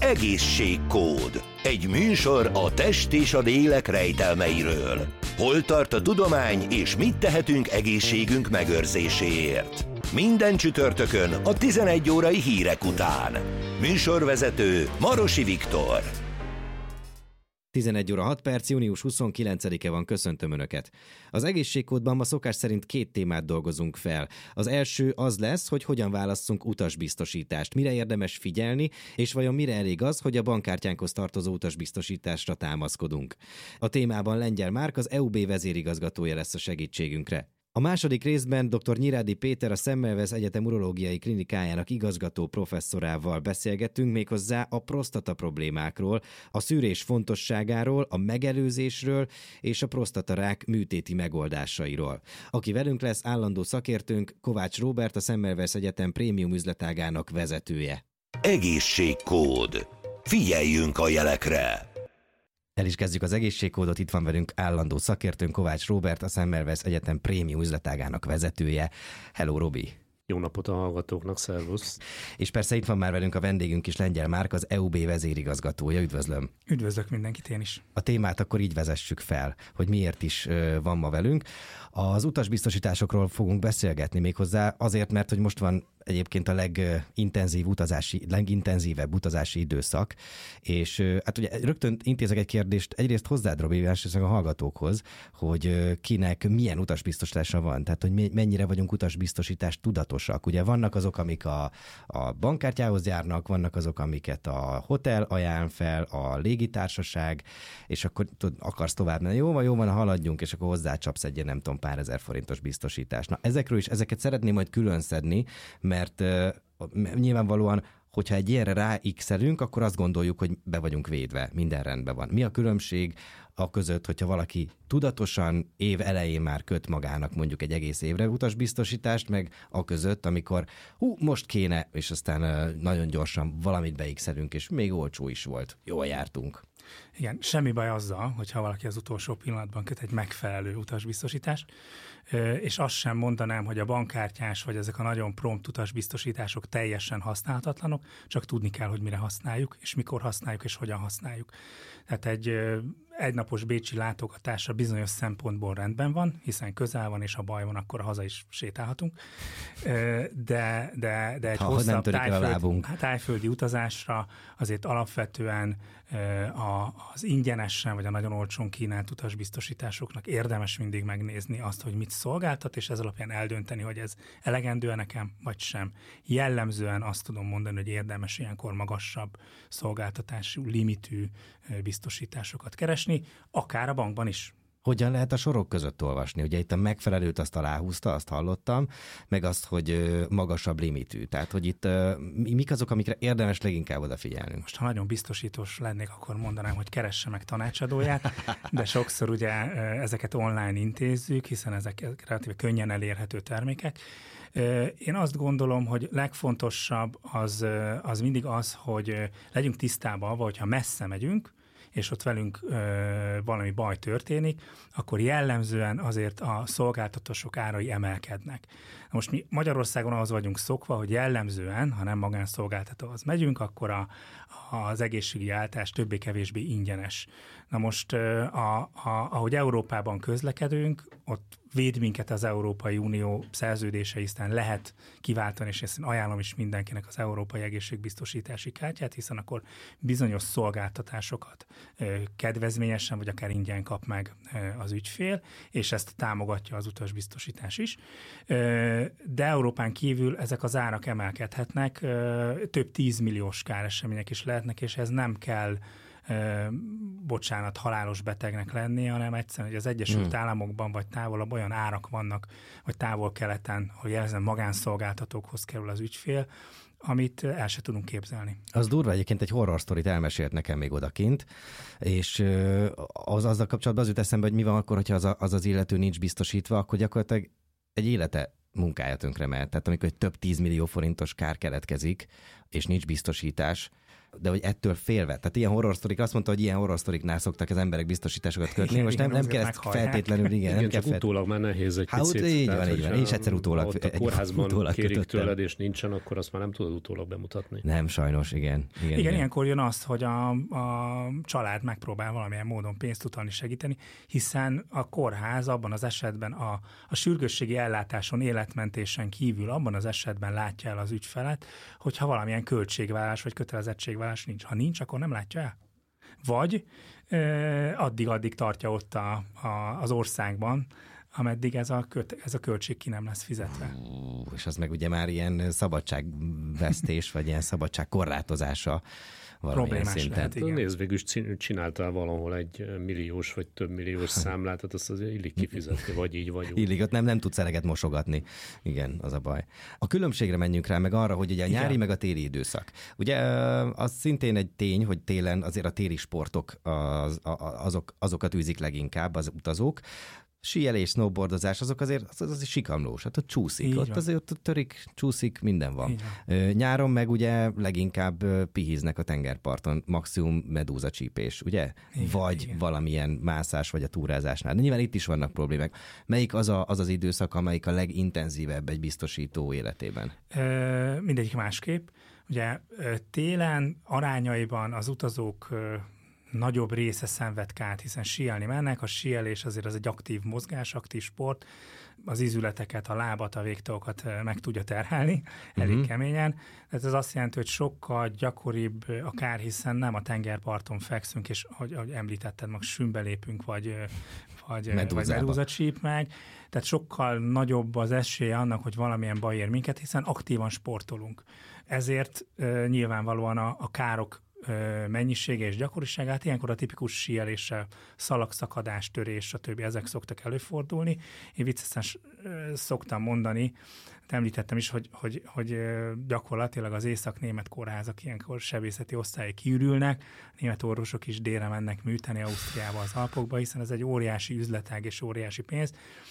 Egészségkód. Egy műsor a test és a lélek rejtelmeiről. Hol tart a tudomány, és mit tehetünk egészségünk megőrzéséért? Minden csütörtökön a 11 órai hírek után. Műsorvezető Marosi Viktor. 11 óra 6 perc, június 29-e van, köszöntöm Önöket. Az egészségkódban ma szokás szerint 2 témát dolgozunk fel. Az első az lesz, hogy hogyan válasszunk utasbiztosítást, mire érdemes figyelni, és vajon mire elég az, hogy a bankkártyánkhoz tartozó utasbiztosításra támaszkodunk. A témában Lengyel Márk, az EUB vezérigazgatója lesz a segítségünkre. A második részben dr. Nyírádi Péter, a Semmelweis Egyetem urológiai klinikájának igazgató professzorával beszélgetünk, méghozzá a prostata problémákról, a szűrés fontosságáról, a megelőzésről és a prostatarák műtéti megoldásairól. Aki velünk lesz, állandó szakértőnk, Kovács Róbert, a Semmelweis Egyetem prémium üzletágának vezetője. Egészségkód. Figyeljünk a jelekre! El is kezdjük az egészségkódot, itt van velünk állandó szakértőnk, Kovács Róbert, a Semmelweis Egyetem prémium üzletágának vezetője. Hello, Robi! Jó napot a hallgatóknak, szervusz! És persze itt van már velünk a vendégünk is, Lengyel Márk, az EUB vezérigazgatója. Üdvözlöm! Üdvözlök mindenkit, én is! A témát akkor így vezessük fel, hogy miért is van ma velünk. Az utasbiztosításokról fogunk beszélgetni, méghozzá azért, mert hogy most van egyébként a legintenzívebb utazási időszak, és hát ugye rögtön intézek egy kérdést egyrészt hozzád, Robi, másrészt a hallgatókhoz, hogy kinek milyen utasbiztosítása van, tehát hogy mennyire vagyunk utasbiztosítás tudatosak. Ugye vannak azok, amik a bankkártyához járnak, vannak azok, amiket a hotel ajánl fel, a légitársaság, és akkor akarsz tovább menni. Jó van, haladjunk, és akkor hozzácsapsz egy nem tudom, pár ezer forintos biztosítást. Na, ezeket szeretném majd külön szedni, mert nyilvánvalóan, hogyha egy ilyenre ráx-elünk, akkor azt gondoljuk, hogy be vagyunk védve, minden rendben van. Mi a különbség a között, hogyha valaki tudatosan év elején már köt magának mondjuk egy egész évre utasbiztosítást, meg a között, amikor most kéne, és aztán nagyon gyorsan valamit beix-elünk, és még olcsó is volt. Jól jártunk. Igen, semmi baj azzal, hogyha valaki az utolsó pillanatban köt egy megfelelő utasbiztosítást, és azt sem mondanám, hogy a bankkártyás vagy ezek a nagyon prompt utasbiztosítások teljesen használhatatlanok, csak tudni kell, hogy mire használjuk, és mikor használjuk, és hogyan használjuk. Tehát egy egynapos bécsi látogatásra bizonyos szempontból rendben van, hiszen közel van, és ha baj van, akkor haza is sétálhatunk. De egy hosszabb tájföldi utazásra azért alapvetően az ingyenesen vagy a nagyon olcsón kínált utasbiztosításoknak érdemes mindig megnézni azt, hogy mit szolgáltat, és ez alapján eldönteni, hogy ez elegendő nekem, vagy sem. Jellemzően azt tudom mondani, hogy érdemes ilyenkor magasabb szolgáltatású, limitű biztosításokat keresni, akár a bankban is. Hogyan lehet a sorok között olvasni? Ugye itt a megfelelőt azt aláhúzta, azt hallottam, meg azt, hogy magasabb limitű. Tehát, hogy itt mik azok, amikre érdemes leginkább odafigyelnünk? Most, ha nagyon biztosítós lennék, akkor mondanám, hogy keresse meg tanácsadóját, de sokszor ugye ezeket online intézzük, hiszen ezek relatíve könnyen elérhető termékek. Én azt gondolom, hogy legfontosabb az mindig az, hogy legyünk tisztában avval, hogyha messze megyünk, és ott velünk valami baj történik, akkor jellemzően azért a szolgáltatások árai emelkednek. Most mi Magyarországon ahhoz vagyunk szokva, hogy jellemzően, ha nem magánszolgáltatóhoz megyünk, akkor az egészségügyi ellátás többé-kevésbé ingyenes. Na most, ahogy Európában közlekedünk, ott véd minket az Európai Unió szerződése, hiszen lehet kiváltani, és ezt ajánlom is mindenkinek az Európai Egészségbiztosítási kártyát, hiszen akkor bizonyos szolgáltatásokat kedvezményesen, vagy akár ingyen kap meg az ügyfél, és ezt támogatja az utasbiztosítás is. De Európán kívül ezek az árak emelkedhetnek, több 10 milliós káresemények is lehetnek, és ez nem kell halálos betegnek lenni, hanem egyszerűen, hogy az Egyesült Államokban vagy távolabb olyan árak vannak, vagy távol-keleten, hogy jelzem magánszolgáltatókhoz kerül az ügyfél, amit el se tudunk képzelni. Az durva, egyébként egy horror sztorit elmesélt nekem még odakint, és azzal kapcsolatban az jut eszembe, hogy mi van akkor, hogyha az illető nincs biztosítva, akkor gyakorlatilag egy élete munkája tönkre mehet. Tehát amikor egy több 10 millió forintos kár keletkezik, és nincs biztosítás, de hogy ettől félve. Tehát ilyen horror sztorik, azt mondta, hogy ilyen horror sztoriknál szoktak az emberek biztosításokat kötni. Igen, most nem kell ezt feltétlenül, igen, csak utólag már nehéz egy picit. Így van. És egyszer utólag. Ott a kórházban kérik tőled, és nincsen, akkor azt már nem tudod utólag bemutatni. Nem, sajnos, igen. Ilyenkor jön az, hogy a család megpróbál valamilyen módon pénzt utalni, segíteni, hiszen a kórház abban az esetben a sürgősségi ellátáson, életmentésen kívül abban az esetben látja el az ügyfelet, hogyha valamilyen költségvállás vagy kötelezettségvállás nincs. Ha nincs, akkor nem látja el. Vagy addig tartja ott az országban, ameddig ez a költség ki nem lesz fizetve. És az meg ugye már ilyen szabadságvesztés, vagy ilyen szabadságkorlátozása valamilyen szinten. Lehet, nézd, végül is csináltál valahol egy milliós vagy több milliós számlát, hát azt azért illik kifizetni, vagy így, vagy úgy. Illik, ott nem tudsz eleget mosogatni. Igen, az a baj. A különbségre menjünk rá, meg arra, hogy ugye a nyári meg a téli időszak. Ugye az szintén egy tény, hogy télen azért a téli sportok azokat űzik leginkább az utazók. Síelés, snowboardozás, azok azért sikamlós, hát ott csúszik, így ott van. Azért ott törik, csúszik, minden van. Nyáron meg ugye leginkább pihíznek a tengerparton, maximum medúzacsípés, ugye? Igen, vagy valamilyen mászás, vagy a túrázásnál. De nyilván itt is vannak problémák. Melyik az az időszak, amelyik a legintenzívebb egy biztosító életében? Mindegyik másképp. Ugye télen arányaiban az utazók nagyobb része szenved kárt, hiszen síelni mennek, a síelés azért az egy aktív mozgás, aktív sport, az ízületeket, a lábat, a végtagokat meg tudja terhelni, elég keményen. Tehát ez azt jelenti, hogy sokkal gyakoribb a kár, hiszen nem a tengerparton fekszünk, és ahogy említetted, meg sűnbe lépünk, vagy medúza csíp meg. Tehát sokkal nagyobb az esélye annak, hogy valamilyen baj ér minket, hiszen aktívan sportolunk. Ezért nyilvánvalóan a károk mennyisége és gyakoriságát, ilyenkor a tipikus síeléssel szalagszakadás, törés, stb. Ezek szoktak előfordulni. Én viccesen szoktam mondani, említettem is, hogy gyakorlatilag az észak-német kórházak ilyenkor sebészeti osztályai kiürülnek, német orvosok is délre mennek műteni Ausztriába, az Alpokba, hiszen ez egy óriási üzletág és óriási pénz.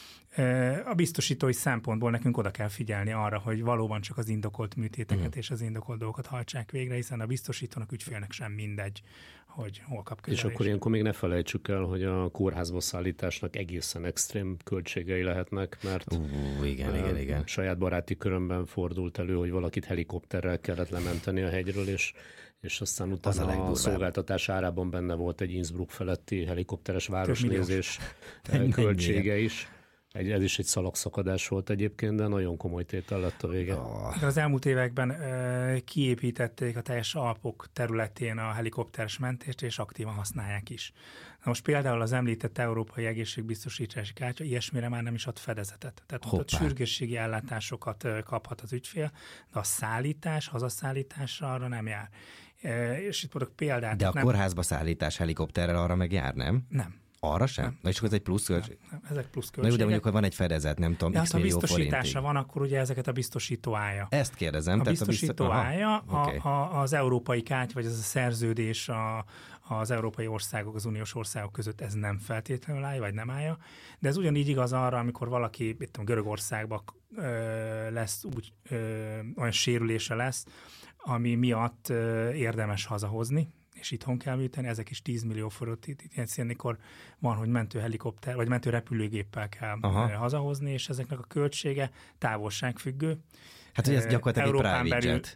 A biztosítói szempontból nekünk oda kell figyelni arra, hogy valóban csak az indokolt műtéteket és az indokolt dolgokat hajtsák végre, hiszen a biztosítónak, ügyfélnek sem mindegy, hogy hol kap kezelést. És akkor ilyenkor még ne felejtsük el, hogy a kórházba szállításnak egészen extrém költségei lehetnek, mert igen. Saját baráti körömben fordult elő, hogy valakit helikopterrel kellett lementeni a hegyről, és aztán utána a szolgáltatás árában benne volt egy Innsbruck feletti helikopteres városnézés költsége is. Ez is egy szalagszakadás volt egyébként, de nagyon komoly tétel lett a vége. Az elmúlt években kiépítették a teljes Alpok területén a helikopteres mentést, és aktívan használják is. Na most például az említett Európai Egészségbiztosítási Kártya ilyesmire már nem is ad fedezetet. Tehát sürgősségi ellátásokat kaphat az ügyfél, de a szállítás, hazaszállításra arra nem jár. És itt mondok példát. De a kórházba szállítás helikopterrel arra meg jár, nem? Nem. Arra sem? Nem. Na és akkor ez egy plusz költség? Nem, ezek plusz költségek. Na jó, de mondjuk, hogy van egy fedezet, nem tudom, x millió forintig. Ha biztosítása van, akkor ugye ezeket a biztosító állja. Ezt kérdezem. A biztosító állja, az európai kártya, vagy ez a szerződés az európai országok, az uniós országok között ez nem feltétlenül állja, vagy nem állja. De ez ugyanígy igaz arra, amikor valaki Görögországban lesz, olyan sérülése lesz, ami miatt érdemes hazahozni, és itthon kell műteni, ezek is 10 millió forint, ilyenkor van, hogy mentőhelikopter, vagy mentőrepülőgéppel kell hazahozni, és ezeknek a költsége távolságfüggő. Hát, hogy ez gyakorlatilag egy private jet.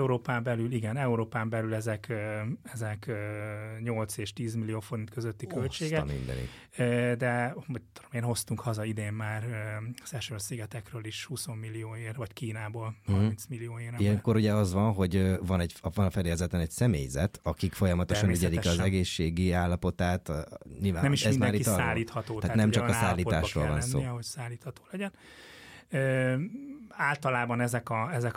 Európán belül ezek 8 és 10 millió forint közötti költsége. De én hoztunk haza idén már Seychelles-szigetekről is 20 millióért, vagy Kínából 30 millióért. Ilyenkor ugye az van, hogy van a fedélzeten egy személyzet, akik folyamatosan ügyelik az egészségi állapotát. Nyilván nem is ez mindenki szállítható. Tehát nem csak a szállításról van szó. Hogy szállítható legyen. Általában ezeket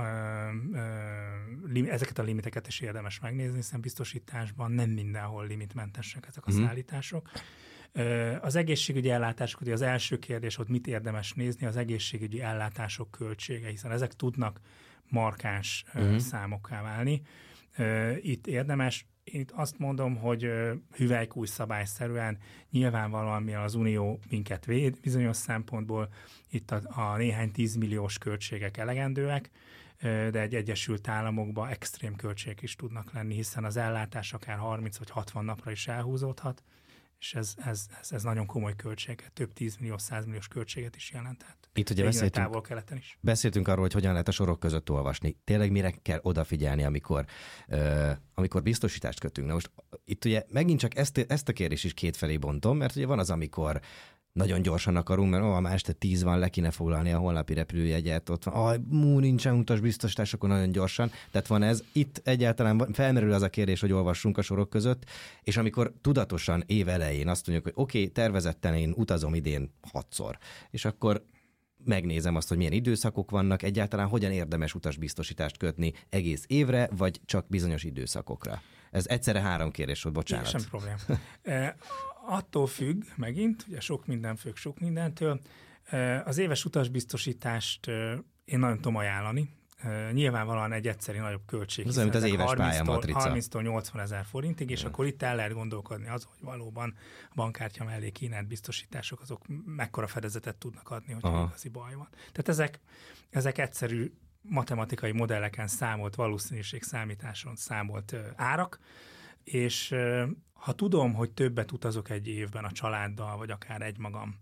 a limiteket is érdemes megnézni, hiszen biztosításban nem mindenhol limitmentesek ezek a szállítások. Az egészségügyi ellátások, ugye az első kérdés, hogy mit érdemes nézni, az egészségügyi ellátások költsége, hiszen ezek tudnak markáns számokká válni. Itt érdemes. Én itt azt mondom, hogy hüvelykúj szabályszerűen nyilvánvalóan, mivel az Unió minket véd bizonyos szempontból, itt a néhány 10 milliós költségek elegendőek. de egy Egyesült Államokban extrém költségek is tudnak lenni, hiszen az ellátás akár 30 vagy 60 napra is elhúzódhat, és ez nagyon komoly költséget, több 10 millió, 100 milliós költséget is jelenthet. Itt ugye beszéltünk arról, hogy hogyan lehet a sorok között olvasni. Tényleg mire kell odafigyelni, amikor biztosítást kötünk. Na most itt ugye megint csak ezt a kérdést is kétfelé bontom, mert ugye van az, amikor nagyon gyorsan akarunk, mert már este 10 van, le kéne foglalni a holnapi repülőjegyet, ott van, nincsen utasbiztosítás, akkor nagyon gyorsan. Tehát van ez. Itt egyáltalán felmerül az a kérdés, hogy olvassunk a sorok között, és amikor tudatosan év elején azt mondjuk, hogy oké, tervezetten én utazom idén 6-szor, és akkor megnézem azt, hogy milyen időszakok vannak, egyáltalán hogyan érdemes utasbiztosítást kötni egész évre, vagy csak bizonyos időszakokra. Ez egyszerre 3 kérdés volt, bocsánat. Semmi probléma. Attól függ megint, ugye sok minden függ sok mindentől. Az éves utasbiztosítást én nagyon tudom ajánlani. Nyilvánvalóan egy egyszeri nagyobb költség. Ez mint az éves pályamatrica. 30-tól 80 000 forintig, és akkor itt el lehet gondolkodni az, hogy valóban a bankkártya mellé kínált biztosítások, azok mekkora fedezetet tudnak adni, hogyha igazi baj van. Tehát ezek egyszerű matematikai modelleken számolt, valószínűségszámításon számolt árak, és ha tudom, hogy többet utazok egy évben a családdal, vagy akár egymagam,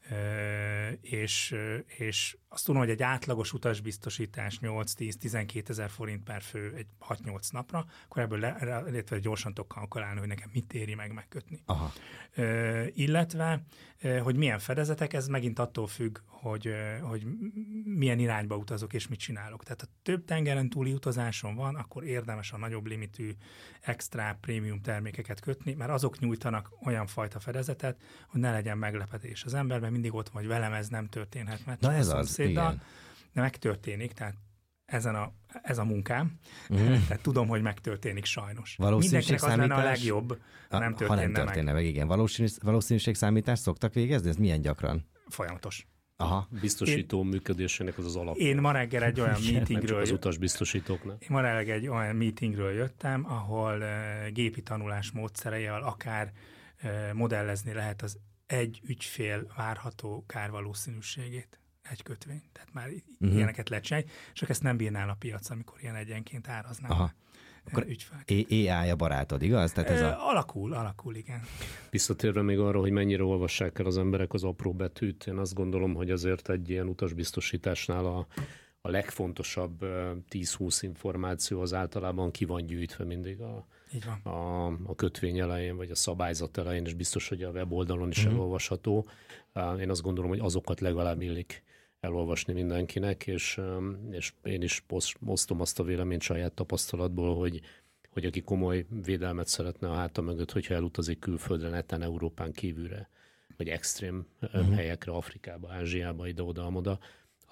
és azt tudom, hogy egy átlagos utasbiztosítás 8-10-12 000 forint per fő egy 6-8 napra, akkor ebből illetve gyorsan tudok kalkulálni, hogy nekem mit éri megkötni. Aha. Illetve, hogy milyen fedezetek, ez megint attól függ, hogy milyen irányba utazok és mit csinálok. Tehát ha több tengeren túli utazáson van, akkor érdemes a nagyobb limitű extra prémium termékeket kötni, mert azok nyújtanak olyan fajta fedezetet, hogy ne legyen meglepetés az emberben, mindig ott van, hogy velem ez nem történhet, mert na ez az, igen. De megtörténik, tehát ez a munkám, tehát tudom, hogy megtörténik sajnos. Mindenkinek az lenne a legjobb, nem történne, ha nem történne meg. Igen. Valószínűségszámítást szoktak végezni? Ez milyen gyakran? Folyamatos. Aha. Biztosító működésének az alapja. Én ma reggel egy olyan meetingről... az utasbiztosítóknál. Én ma reggel egy olyan meetingről jöttem, ahol gépi tanulás módszereivel akár modellezni lehet az egy ügyfél várható kárvalószínűségét. Egy kötvény. Tehát már ilyeneket lehet csinálni, csak ezt nem bírnál a piac, amikor ilyen egyenként áraznál. Akkor AI a barátod, igaz? Tehát ez Alakul, igen. Visszatérve még arra, hogy mennyire olvassák el az emberek az apró betűt, én azt gondolom, hogy azért egy ilyen utasbiztosításnál a legfontosabb 10-20 információ az általában ki van gyűjtve mindig a kötvény elején, vagy a szabályzat elején, és biztos, hogy a weboldalon is elolvasható. Én azt gondolom, hogy azokat legalább illik elolvasni mindenkinek, és én is osztom azt a véleményt saját tapasztalatból, hogy aki komoly védelmet szeretne a háta mögött, hogyha elutazik külföldre, netán Európán kívülre, vagy extrém helyekre, Afrikába, Ázsiába, ide-oda-amoda,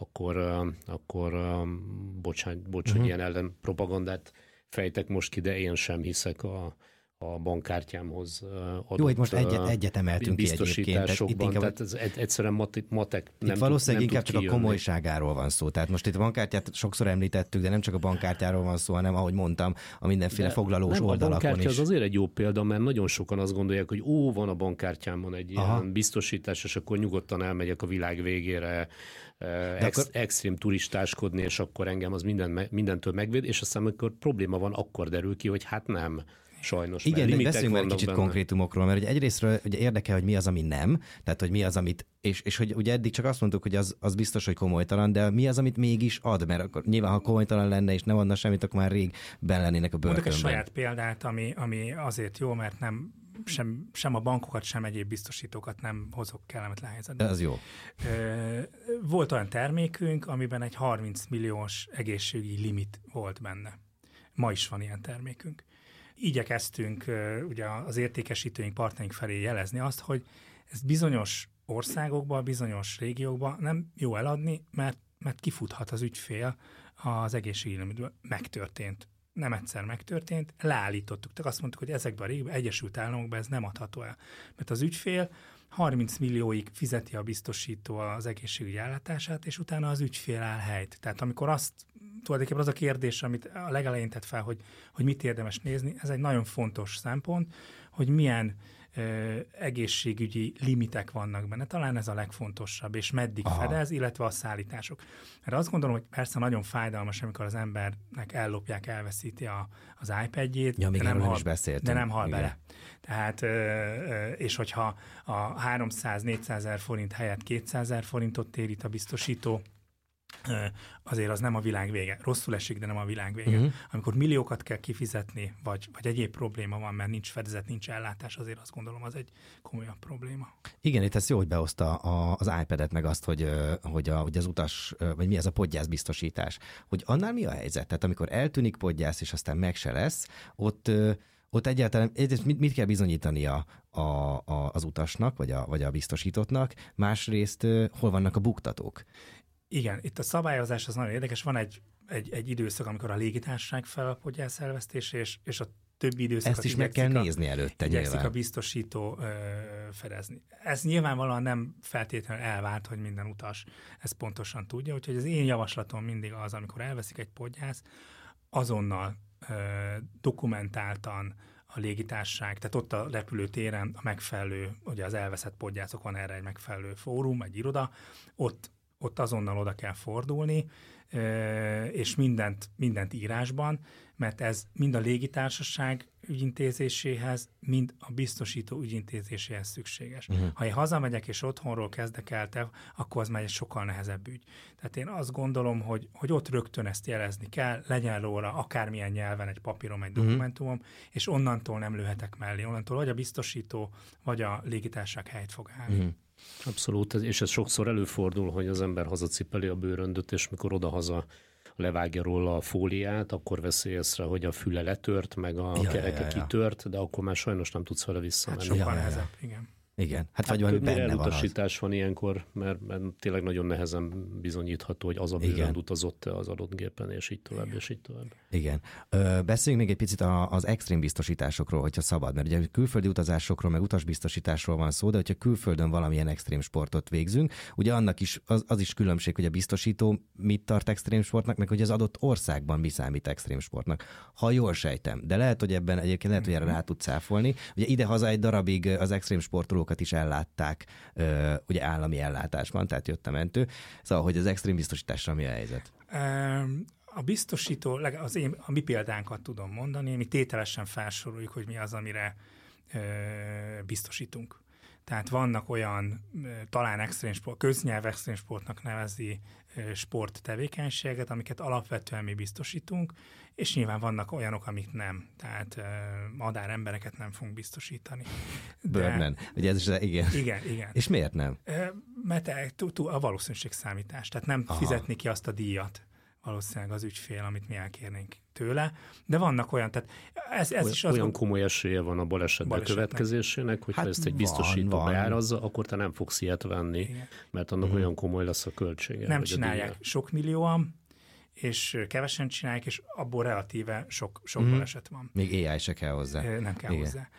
akkor bocs, hogy ilyen ellenpropagandát fejtek most ki, de én sem hiszek a bankkártyámhoz adott. Jó, itt most egyet emeltünk ki egyébként. Tehát ez egyszerűen matek nem itt valószínűleg inkább csak kijönni. A komolyságáról van szó. Tehát most itt a bankkártyát sokszor említettük, de nem csak a bankkártyáról van szó, hanem ahogy mondtam, a mindenféle foglalós oldalakon is. A bankkártya az azért egy jó példa, mert nagyon sokan azt gondolják, hogy van a bankkártyámon egy ilyen biztosítás, és akkor nyugodtan elmegyek a világ végére extrém turistáskodni, és akkor engem az mindentől megvéd, és aztán amikor probléma van, akkor derül ki, hogy hát nem. Sajnos. Igen, de beszéljünk már egy kicsit konkrétumokról, mert ugye egyrésztről ugye érdekel, hogy mi az, ami nem, tehát hogy mi az, amit, és hogy ugye eddig csak azt mondtuk, hogy az biztos, hogy komolytalan, de mi az, amit mégis ad, mert akkor nyilván, ha komolytalan lenne és nem adna semmit, akkor már rég benn lennének a börtönben. Mondok egy saját példát, ami azért jó, mert nem sem a bankokat, sem egyéb biztosítókat nem hozok kellemetlen helyzetbe. Ez jó. Volt olyan termékünk, amiben egy 30 milliós egészségügyi limit volt benne. Ma is van ilyen termékünk. Igyekeztünk ugye az értékesítőink, partnerink felé jelezni azt, hogy ez bizonyos országokban, bizonyos régiókban nem jó eladni, mert kifuthat az ügyfél az egészségügyi limitből. Megtörtént. Nem egyszer megtörtént, leállítottuk. Tehát azt mondtuk, hogy ezekben a régióban, Egyesült Államokban ez nem adható el. Mert az ügyfél 30 millióig fizeti a biztosító az egészségügyi ellátását, és utána az ügyfél áll helyt. Tehát amikor tulajdonképpen az a kérdés, amit a legelején tett fel, hogy mit érdemes nézni, ez egy nagyon fontos szempont, hogy milyen egészségügyi limitek vannak benne. Talán ez a legfontosabb, és meddig fedez, illetve a szállítások. Mert azt gondolom, hogy persze nagyon fájdalmas, amikor az embernek ellopják, elveszíti az iPad-jét, ja, de nem hal bele. Tehát, és hogyha a 300-400 ezer forint helyett 200 ezer forintot térít a biztosító, azért az nem a világ vége. Rosszul esik, de nem a világ vége. Amikor milliókat kell kifizetni, vagy egyéb probléma van, mert nincs fedezet, nincs ellátás, azért azt gondolom, az egy komolyabb probléma. Igen, itt ezt jó, hogy behozta az iPad-et, meg azt, hogy az utas, vagy mi ez a podgyászbiztosítás. Hogy annál mi a helyzet? Tehát amikor eltűnik podgyász, és aztán meg se lesz, ott egyáltalán mit kell bizonyítania az utasnak, vagy a biztosítottnak, másrészt hol vannak a buktatók? Igen, itt a szabályozás az nagyon érdekes. Van egy időszak, amikor a légitársaság fel a podgyász elvesztése, és a többi időszakot ezt is meg kell nézni előtte. Igyekszik a biztosító fedezni. Ez nyilvánvalóan nem feltétlenül elvárt, hogy minden utas ezt pontosan tudja, úgyhogy az én javaslatom mindig az, amikor elveszik egy podgyász, azonnal dokumentáltan a légitársaság, tehát ott a repülőtéren a megfelelő, ugye az elveszett podgyászok, van erre egy megfelelő fórum, egy iroda, ott azonnal oda kell fordulni, és mindent írásban, mert ez mind a légitársaság ügyintézéséhez, mind a biztosító ügyintézéséhez szükséges. Ha én hazamegyek és otthonról kezdek el, akkor az már egy sokkal nehezebb ügy. Tehát én azt gondolom, hogy ott rögtön ezt jelezni kell, legyen róla akármilyen nyelven egy papírom, egy dokumentumom, és onnantól nem lőhetek mellé. Onnantól vagy a biztosító, vagy a légitársaság helyt fog állni. Abszolút, és ez sokszor előfordul, hogy az ember hazacipeli a bőröndöt, és mikor odahaza levágja róla a fóliát, akkor veszi észre, hogy a füle letört, meg a kereke kitört, de akkor már sajnos nem tudsz vele visszamenni. Hát sokkal nehezebb, igen. Igen, hát vagy valami benne van elutasítás van ilyenkor, mert tényleg nagyon nehezen bizonyítható, hogy az a bőrönd utazott-e az adott gépen, és így tovább, és így tovább. Igen. Beszéljünk még egy picit az extrém biztosításokról, hogyha szabad, mert ugye külföldi utazásokról, meg utasbiztosításról van szó, de hogyha külföldön valamilyen extrém sportot végzünk, ugye annak is az is különbség, hogy a biztosító mit tart extrém sportnak, meg hogy az adott országban mi számít extrém sportnak. Ha jól sejtem, de lehet, hogy ebben egyébként lehet, hogy erre rá tudsz cáfolni. Ugye idehaza egy darabig az extrém sportolókat is ellátták, ugye állami ellátásban, tehát jött a mentő. Szóval, hogy az extrém biztosításra mi a helyzet? A biztosító, a mi példánkat tudom mondani, mi tételesen felsoroljuk, hogy mi az, amire biztosítunk. Tehát vannak olyan, talán extrém sport, köznyelv extrém sportnak nevezi sporttevékenységet, amiket alapvetően mi biztosítunk, és nyilván vannak olyanok, amik nem. Tehát madár embereket nem fogunk biztosítani. Birdman, ugye ez is, igen. Igen. És miért nem? Mert a valószínűségszámítás, tehát nem fizetni ki azt a díjat valószínűleg az ügyfél, amit mi elkérnénk tőle, de vannak olyan, tehát ez is az... Olyan komoly esélye van a baleset bekövetkezésének, hogyha ezt egy biztosító beárazza, akkor te nem fogsz ilyet venni, igen. Mert annak olyan komoly lesz a költsége. Nem csinálják sok millióan, és kevesen csinálják, és abból relatíve sok baleset van. Még AI se kell hozzá. Nem kell hozzá.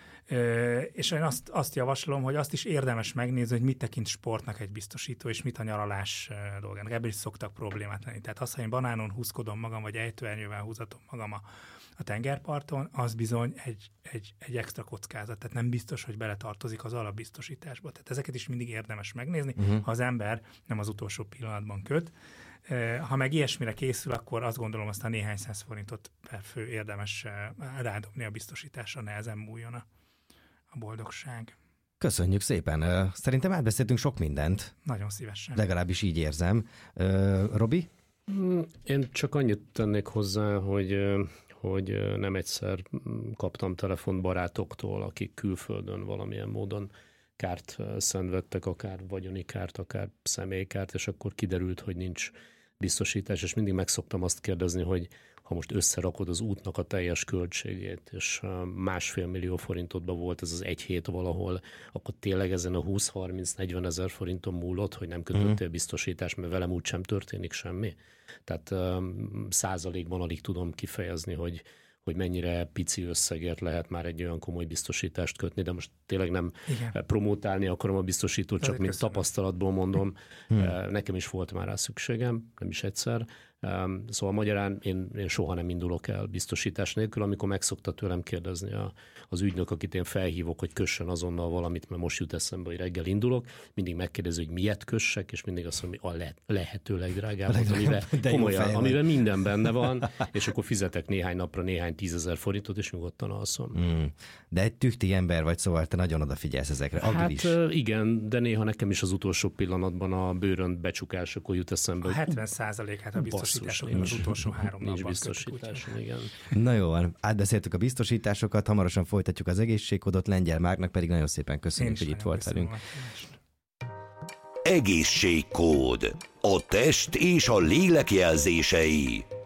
És én azt javaslom, hogy azt is érdemes megnézni, hogy mit tekint sportnak egy biztosító, és mit a nyaralás dolgának. Ebből is szoktak problémát lenni. Tehát az, ha én banánon húzkodom magam, vagy ejtőernyővel húzatom magam a tengerparton, az bizony egy extra kockázat. Tehát nem biztos, hogy beletartozik az alapbiztosításba. Tehát ezeket is mindig érdemes megnézni, ha az ember nem az utolsó pillanatban köt. Ha meg ilyesmire készül, akkor azt gondolom, azt a néhány száz forintot per fő érdemes rádobni a biztosításra, nehezen múljon a boldogság. Köszönjük szépen. Szerintem átbeszéltünk sok mindent. Nagyon szívesen. Legalábbis így érzem. Robi? Én csak annyit tennék hozzá, hogy nem egyszer kaptam telefont barátoktól, akik külföldön valamilyen módon kárt szenvedtek, akár vagyoni kárt, akár személykárt, és akkor kiderült, hogy nincs biztosítás, és mindig meg szoktam azt kérdezni, hogy ha most összerakod az útnak a teljes költségét, és 1,5 millió forintodba volt ez az egy hét valahol, akkor tényleg ezen a 20-30-40 ezer forinton múlott, hogy nem kötöttél biztosítást, mert velem úgy sem történik semmi. Tehát százalékban alig tudom kifejezni, hogy mennyire pici összegért lehet már egy olyan komoly biztosítást kötni, de most tényleg nem promotálni akarom a biztosítót, csak mint tapasztalatból mondom. Nekem is volt már rá szükségem, nem is egyszer, Szóval magyarán én soha nem indulok el biztosítás nélkül, amikor meg szokta tőlem kérdezni az ügynök, akit én felhívok, hogy kössön azonnal valamit, mert most jut eszembe, hogy reggel indulok, mindig megkérdezi, hogy miért kössek, és mindig azt mondom, hogy a lehető legdrágábbat, amivel minden benne van, és akkor fizetek néhány napra néhány 10 000 forintot, és nyugodtan alszom. De egy tüchti ember vagy, szóval te nagyon odafigyelsz ezekre. Agilis. Hát igen, de néha nekem is az utolsó pillanatban a bőrönt becsukásakor jut eszembe. A 70%-át a biztosításoknak az utolsó 3 napban. Nincs biztosításon, igen. Na jó van, átbeszéltük a biztosításokat, hamarosan folytatjuk az egészségkódot, Lengyel Márknak pedig nagyon szépen köszönjük, hogy itt volt velünk. Egészségkód. A test és a lélek jelzései.